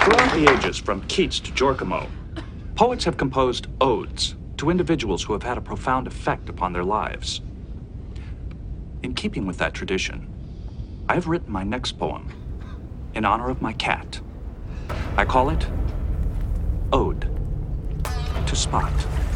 Throughout the ages, from Keats to Giacomo, poets have composed odes to individuals who have had a profound effect upon their lives. In keeping with that tradition, I have written my next poem in honor of my cat. I call it Ode to Spot.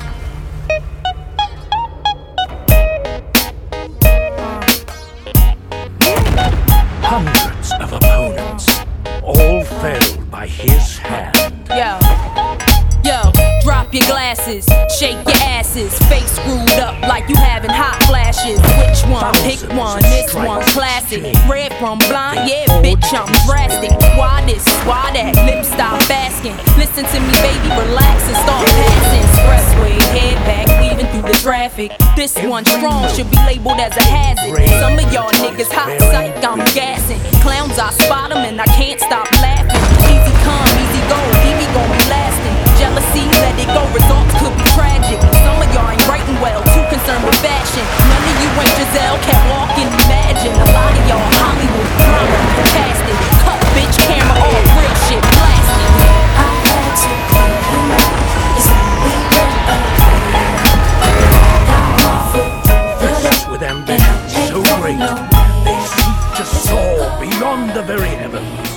Hundreds of opponents, all felled by his hand. Yo, drop your glasses, shake your asses, face screwed up like you having hot flashes. Which one? Pick one, this one's classic. Red from blind, yeah, bitch, I'm drastic. Why this, why that, lips stop basking. Listen to me, baby, relax and start passing. Expressway, head back, weaving through the traffic. This one strong, should be labeled as a hazard. Some of y'all niggas hot psych, I'm gassing. Clowns, I spot them and I can't stop laughing. Easy come, easy go, Evie gon' be lasting. Jealousy, let it go, results could be tragic. Some of y'all ain't writing well, too concerned with fashion. None of you ain't Giselle, can't walk and imagine. A lot of y'all Hollywood drama, fantastic. Cut bitch camera off, real shit, blasting. I had to put you out, it's only With ambitions so great, they seek to soar beyond the very heavens.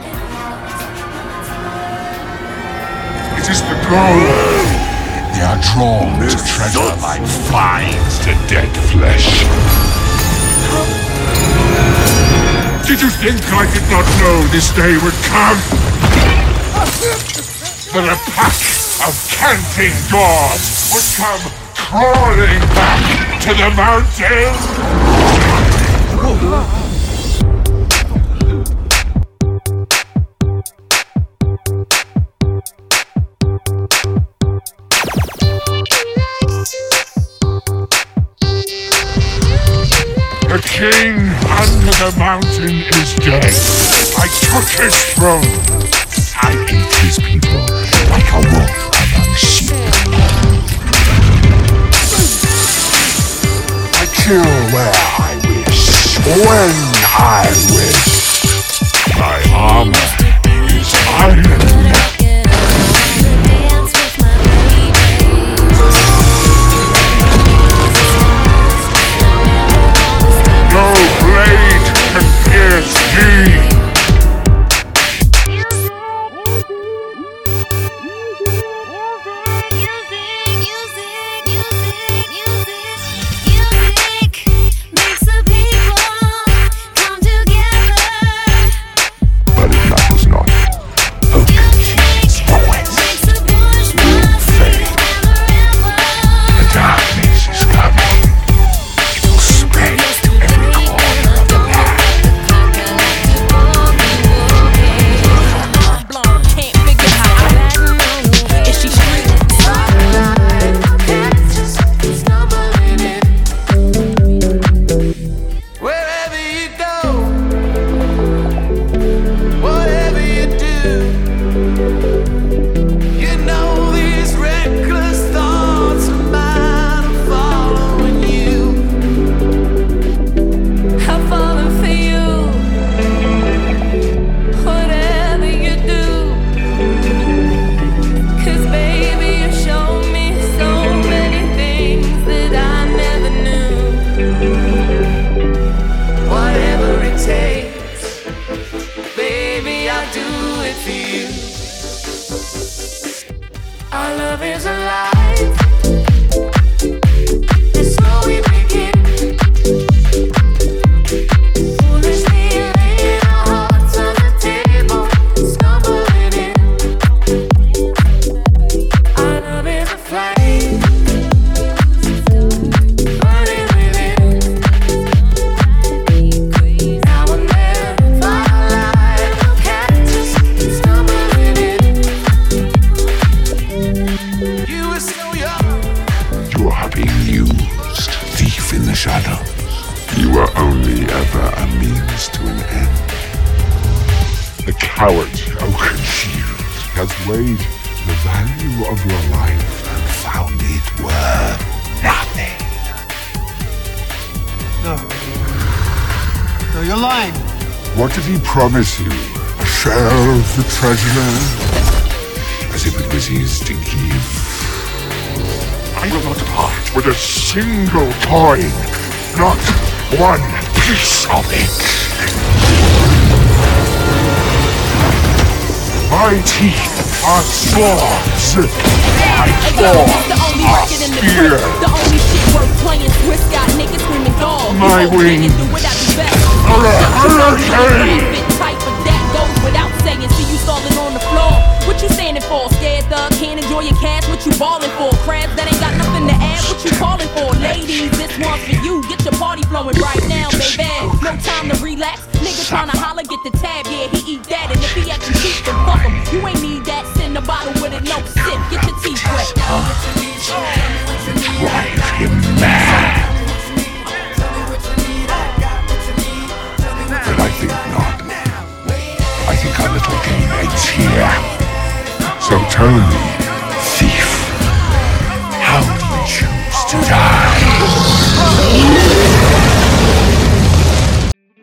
It is the goal. They are drawn to treasure like flies to dead flesh. Did you think I did not know this day would come? That a pack of canting gods would come crawling back to the mountain? The king under the mountain is dead. I took his throne. I ate his people like a wolf among sheep. I kill where I wish, when I wish. My armor is iron. No blade can pierce me. But if that was not Oaken's quest, will fade. The darkness is coming. It will spread to every corner of the land. Can't figure out is she street? Wherever you go, whatever you do, you know these reckless thoughts of mine are following you. I'm falling for you, whatever you do. 'Cause baby, you showed me so many things that I never knew. Whatever it takes, baby, I'll do it for you. Our love is alive. It's so we begin. Foolishly laying our hearts on the table, stumbling in. Our love is a flame, burning within. Now and then, fire like a cactus, stumbling in. You were so young. You are being used, thief in the shadows. You were only ever a means to an end. The coward Oakenshield has weighed the value of your life and found it worth nothing. No, you're lying. What did he promise you? A share of the treasure as if it was his to give. I will not part with a single coin, not one piece of it. My teeth are swords. My claws are spears. The only shit worth playing, Swiss got niggas screaming dog. My wings are a hurricane. Type of that goes without saying. See you stalling on the floor. What you standing for? Scared thug, can't enjoy your cash. What you balling for? Crabs that ain't got nothing to add. What you calling for? Ladies, this one's for you. Get your party flowing right now, baby. No time to relax. Nigga tryna holler, get the tab. Yeah, he eat that. And if he acting cheap, then fuck him. You ain't need that. Send a bottle with it, no sip. Get your teeth wet. Drive him mad. But I think not. I think our little game ends here. So tell me,